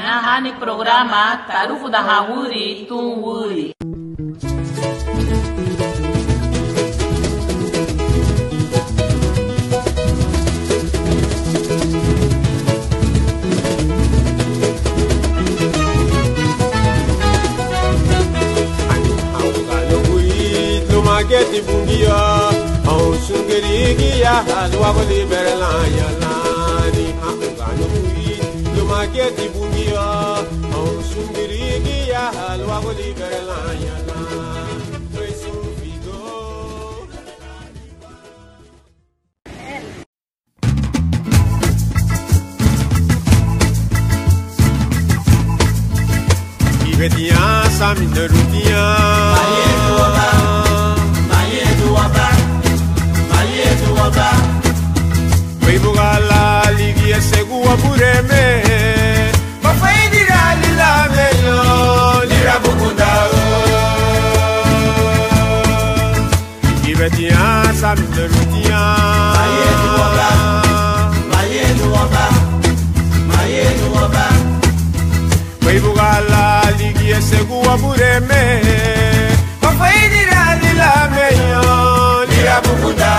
Inahani programa Tarufu da Hawuri Tunwuri. Mageti bungia, au sungeri ya halwa boli berla ya lani hakano kui. Lo mageti bungia, au sungeri ya halwa boli berla ya lani. Preso figo. Ibetia saminerutia. Bugala ligi segua bureme mafaidira lila meyo lira bukunda ibetia samnerutia mayedu oba Bugala ligi segua bureme mafaidira lila meyo lira bukunda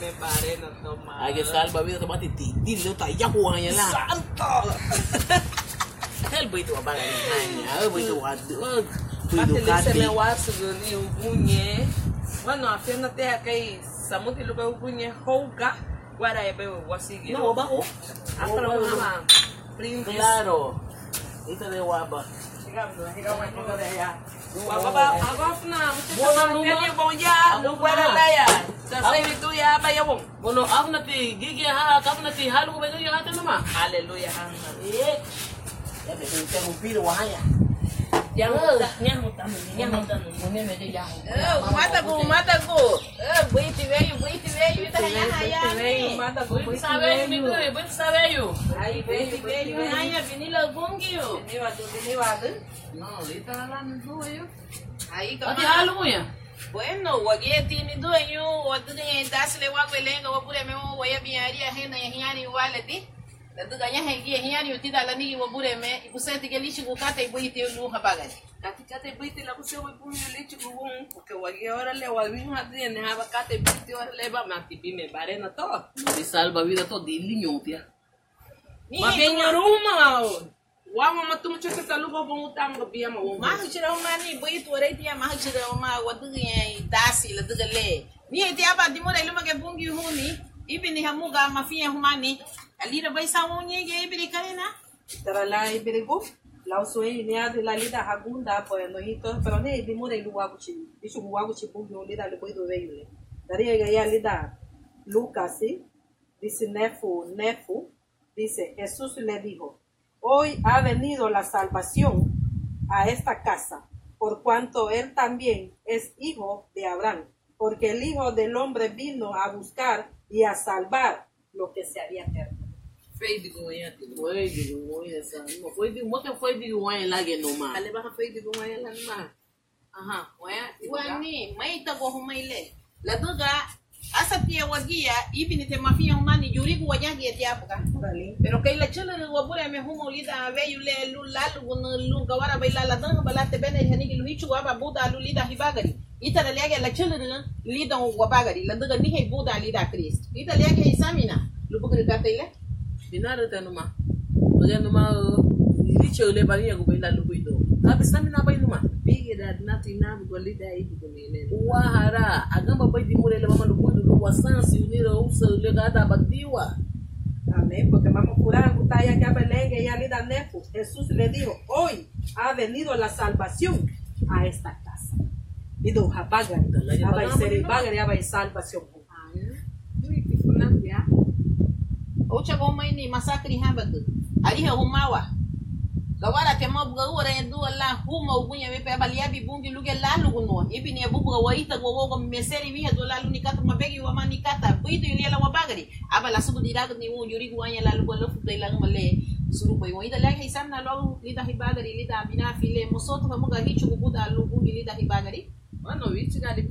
Ay, que salva vida, tomate titi, yo está ya jugando la. Santo! begitu apa nanya, begitu waduh, Pati lisa me wasu ni ubunye. Bueno, afia na te kai samuti lupa ubunye hoga. Guarda ya bebo wasigi. No, bajo. Hasta la mamá. Claro. Ito de waba. Baba, agaf na. Muna bom ya. No guarda daya. Sa sai tu ya ba ya bom. Bono aku nanti gigi ha, kamu nanti halu ko begitu ya hati nama. Haleluya. Ya betul kita mupir wahaya. Yang mutan. Mune me de ya. Mata ko. Buiti veio ita ya. Mata ko. Sabe yo. Ai veio. Ai vinila bongio. Niwa. No, ita la no yo. Aí Ati halu mo ya. Bueno, wage tini dueño, watuga dasle wagelenga wabure me waya biaria hena hiani waleti. Daduga nya hegi hiani utida la nigi wabure me ibuseti gelishi gukata ibuiti lu habagani. Katika ibuiti la kusema ibuiti lichi gugun porque wage ora le wabin hadi ne haba kata ibuiti ora le ba matibi me barena to. Di salva vida to di linyo tia. Ma benyoruma. Wama matumu chote taluba bongutanga biya ma woma. Mahchira umani buiti ora itia mahchira uma waduga dasi la duga le. Ni itia ba dimora iluma ke bungi huni. Ibini hamuga mafia humani. Alira bai sawo nyege ibiri karena. Tarala ibirigo. La usoi ni adi la lida hagunda po no hito pero ne dimora ilu waguchi. Bisu waguchi bungi lida le boido veile. Daria ya lida Lucas 19:9 dice Jesús le dijo: Hoy ha venido la salvación a esta casa, por cuanto él también es hijo de Abraham, porque el Hijo del Hombre vino a buscar y a salvar lo que se había perdido. Foi de goiânia, essa. Não foi de uma que foi de goiânia lá que não mais. Ale ba foi de guma ela ma. Aha, Wani mai ta go humaile. La duga asa pia wagia ibini te mafia humani yurigu wajagi etiapuka. Pero kai la chela de wabure me humo lida veyu le lulalu gun gawara baila la danga balate bene hani lu hichu waba buda lu lida hibagari. Ita da lege la chela de lida wabagari la duga ni he buda lida Christ. Ita lege isamina lu bugri katile. Dinara tanuma. Bagian numa ini cewek bagian aku baila lu itu. Tapi stamina apa numa? Bigi da nati na bu lida ibu kumile. Wahara, agam babai di mulai lama lu itu wasan si unira usa le gada batiwa. Amén, porque vamos a curar a Gutaya que abelengue y a Lida Nefu. Jesús le dijo: Hoy ha venido la salvación a esta casa. Y do Habagari, Abaiseri Bagari, Abai salvación. Ocha goma ini masakri habadu. Ari ha humawa. Gawara te mabga ora edu Allah huma ugunya me pe baliabi bungi luge lalu guno. Ibi ni abubu wa ita go go meseri mi hadu lalu nikata mabegi wa manikata. Buitu yulia wa bagari. Aba la subu diraga ni u yuri guanya lalu go lofu dai lang male. Suru boy wa ida la hisan na lo lida hibagari lida bina file musoto hamuga hichu gubuda lu bungi lida hibagari. Bueno, vichi ga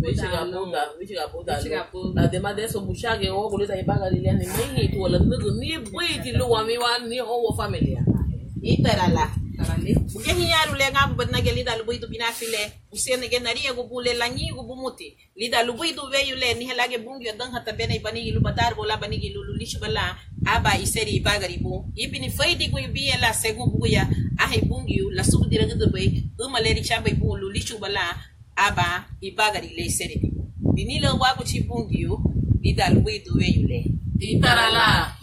puta. Además de eso, muchage o golita y paga lilian ni tu la ni buiti lu wa mi wa ni o familia. Itarala. Buke hiyaru le ngabu badna ge lida lu buitu bina file. Usene ge nari go bule lanyi go bumuti. Lida lu buitu veyu le ni helage bungi dan hata bene bani lu batar bola bani lu lishu bala aba iseri bagari bu. Ibini faidi go bi la segu buya ahe bungi la subu diraga de bay umaleri chamba bu lu lishu bala aba ibagari le seri. Binila wagu chibungi yu lida lu buitu veyu le. Itarala.